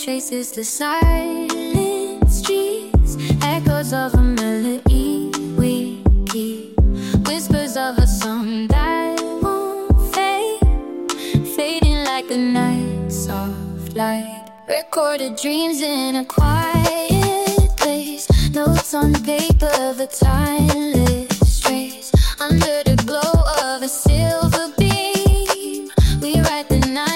traces the silent streets, echoes of a melody we keep, whispers of a song that won't fade, fading like a night's soft light. Recorded dreams in a quiet place, notes on paper, the timeless trace. Under the glow of a silver beam, we write the night